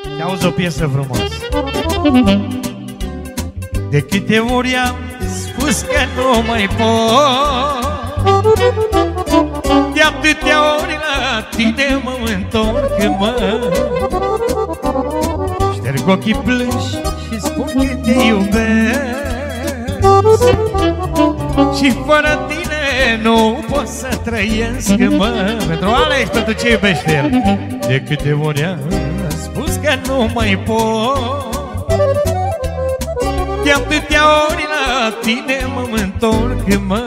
Te auzi o piesă frumoasă. De câte ori am spus că nu mai pot, de atâtea ori la tine mă întorc, mă. Șterg ochii plânși și spun că te iubesc, și fără tine nu pot să trăiesc, mă. Pentru Alex, pentru ce iubește el. De câte ori am spus că nu mai pot, de atâtea ori la tine mă întorc, mă.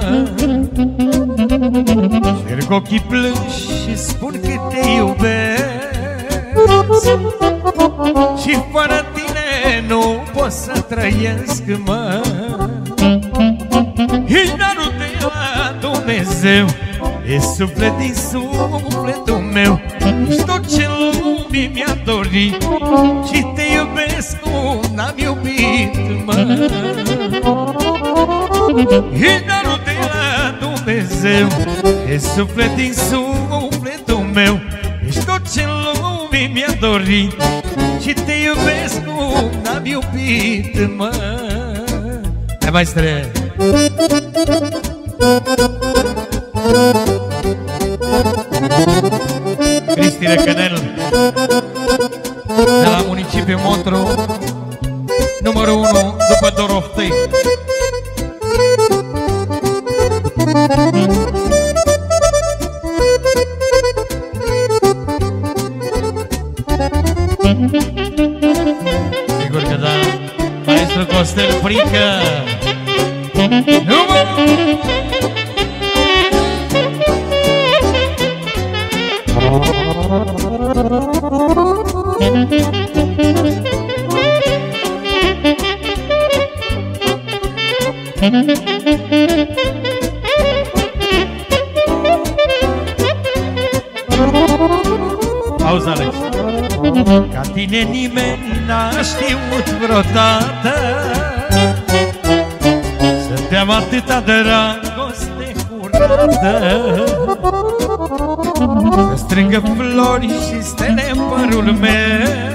Șterg ochii plânși și spun că te iubesc, și fără tine nu pot să trăiesc, mă. Ești darul de la Dumnezeu, e suflet din sufletul meu, ești tot ce lumii mi-a dorit, și te iubesc cum n-am iubit, mă. Ești darul de la Dumnezeu, e suflet din sufletul meu, ești tot ce lumii mi-a dorit, și te iubesc cum n-am iubit, mă. Hai, maestre! Cristi Răcănel, de la municipiul Motru, numărul 1 după Doroftei. Sigur că da. Maestru Costel Frică, auzi, Alex, ca tine nimeni n-a știut vreodată să te-am atâta dragoste curată, să strângă flori și stele în părul meu,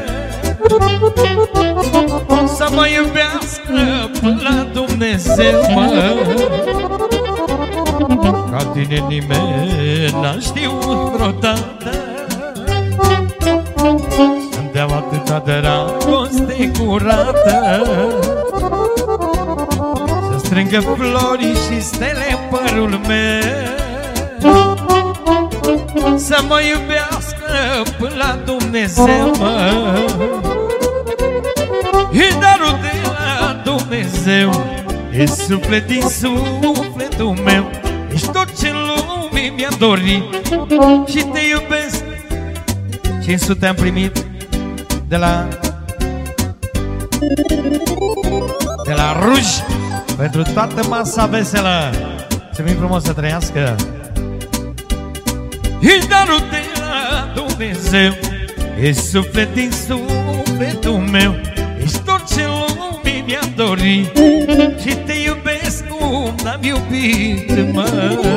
să mă iubească până la Dumnezeu, mă. Ca tine nimeni n-a știut vreodată să-mi dea atâta dragoste curată, să strângă flori și stele în părul meu, să mă iubească până la Dumnezeu, mă. E darul de la Dumnezeu, e suflet din sufletul meu, ești tot ce lumii mi-a dorit, și te iubesc. 500 am primit de la Ruj, pentru toată masa veselă. Mulțumim frumos, să trăiască. E darul de la Dumnezeu, e suflet din sufletul meu, ești tot ce lumii mi-a dorit, și te iubesc cum n-am iubit, mă.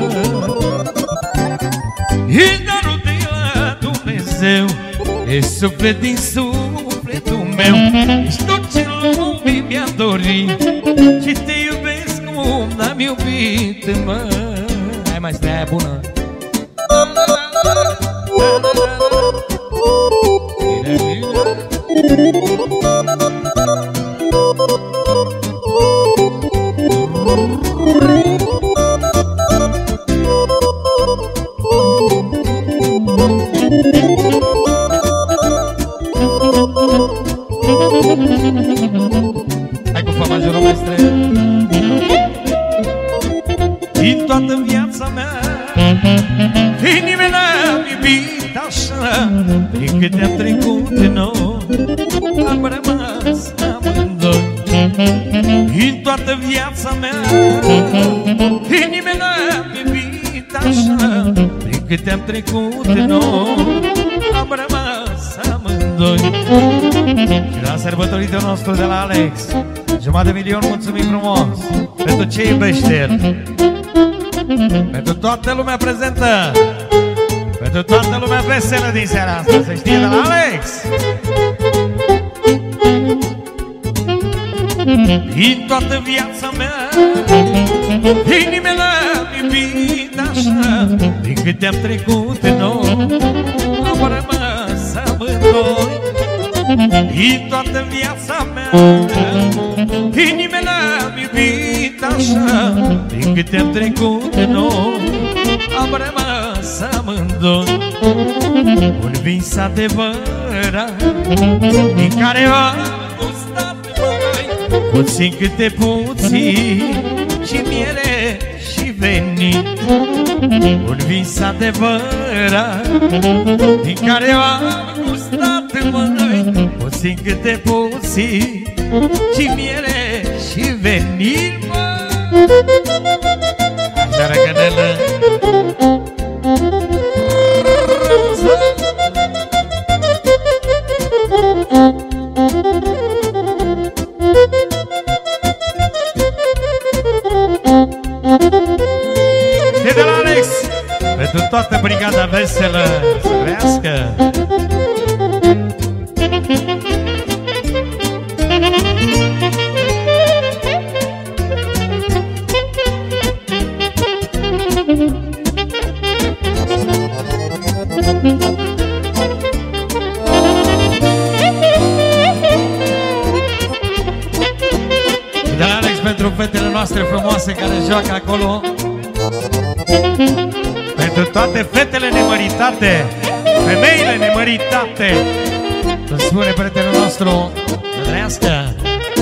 E darul de la Dumnezeu, e suflet din sufletul meu, ești tot ce lumii mi-a dorit, și te iubesc cum n-am iubit, mă. Hai, mai stai, aia bună. Hai cu fa majorul, maestre. Din toată viața mea nimeni n-a iubit așa, din câte am trecut de noi am rămas amândoi. Din toată viața mea nimeni n-a iubit așa, din câte am trecut de noi am rămas amândoi. Și la sărbătoritul nostru de la Alex, 500.000, mulțumim frumos pentru ce iubește el, pentru toată lumea prezentă, pentru toată lumea veselă din seara asta, să știe, de la Alex. din toată viața mea. Inimile am iubit așa, din câte am trecut noi, am rămas amândoi. Din toată viața mea, inimile am iubit așa, din câte am trecut noi, am rămas amândoi. Un vis adevărat, din care am gustat mai puțin câte puțin, și miere și venit. Un vis adevărat, din care am gustat mai puțin câte puțin, și miere și venit. Așa răgănelă. E de la Alex, pentru toată brigada veselă să trăiască. De la Alex pentru fetele noastre frumoase care joacă acolo. Pentru toate fetele nemăritate, femeile nemăritate, îmi spune prietenul nostru să trăiască.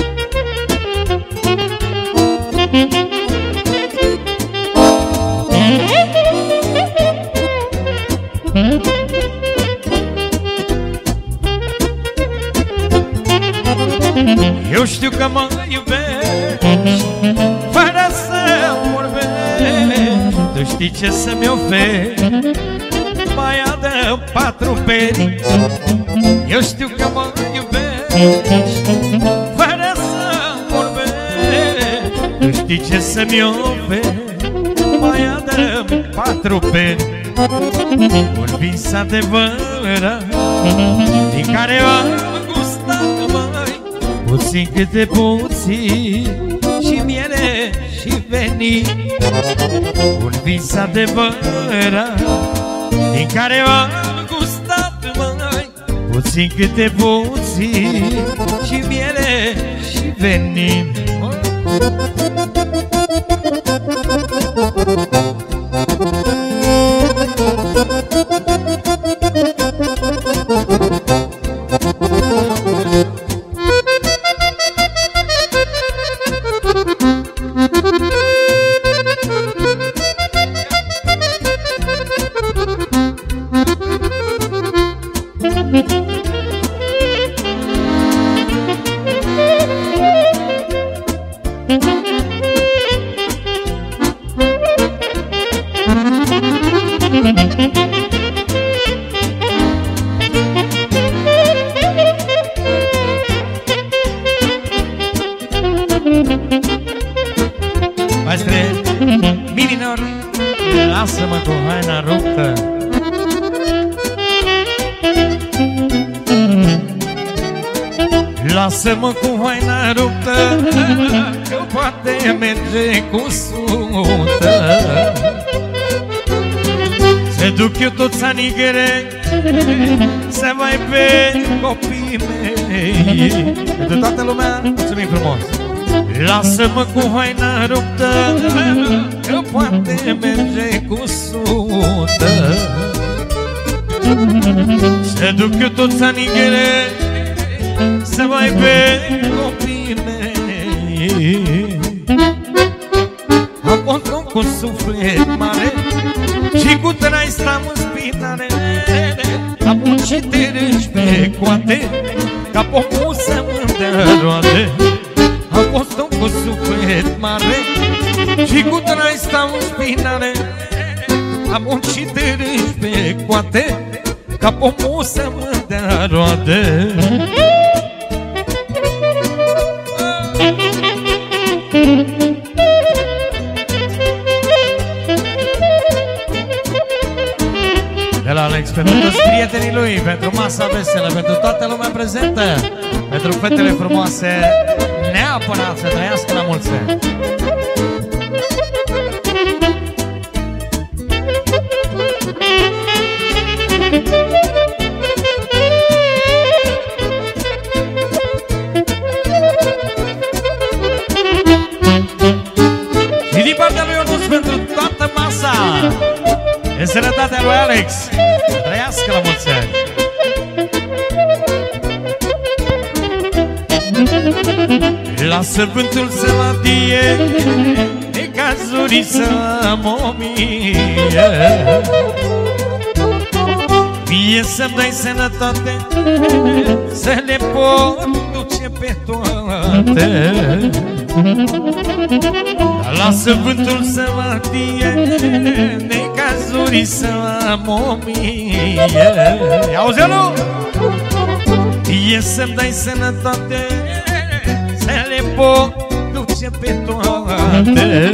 Eu știu că mă iubești fără să vorbești. Tu știi ce să-mi oferi, maia de 4 peri. Eu știu că mă iubești fără să vorbești. Tu știi ce să-mi oferi, maia de 4 peri. Un vis adevărat, din care am gustat mai puțin câte puțin, și miere și venit. Un vis adevărat, din care am gustat mai puțin câte puțin, și miere și venit. Maestre Mininor, lasă-mă cu haina ruptă. Lasă-mă cu haina ruptă, că poate merge cu sută. Se duc eu toți anii grei, să mai pe copiii mei. Pentru toată lumea, mulțumim frumos. Lasă-mă cu haina ruptă, că poate merge cu sută. Se duc eu toți anii grei, să mai pe copiii mei. Am un cu suflet mare și cu trai stăm în spitare. Am muncit râși pe coate, ca pomul să mândea roade. Am fost un cu suflet mare și cu trai stăm în spitare. Am muncit râși pe coate, ca pomul să mândea roade. De la Alex pentru toți prietenii lui, pentru masa veselă, pentru toată lumea prezentă, pentru fetele frumoase neapărat să trăiască la mulți ani. Și din partea lui Ionuț pentru toată masa, în sănătatea lui Alex, trăiască la mulți ani. Lasă vântul să mă adie, necazuri să mă omie, mie să-mi dai sănătate, să le pot duce pe toate. Lasă vântul să mă adie, necazuri să mă omie. Auzi-o-lu! Mie să-mi dai sănătate, să le pot duce pe toate.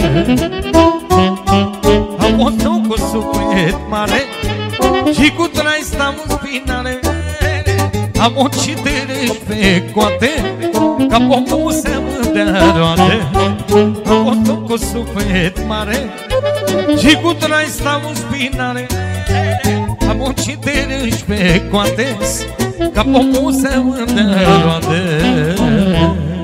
Am un nou cu suflet mare și cu trai stau în spinare. Am o citere pe coate, ca pomul să-mi dea roade. Am un nou cu suflet mare și cu trai stau în spinare. Am o citere pe coate, ca pomul să-mi dea roade.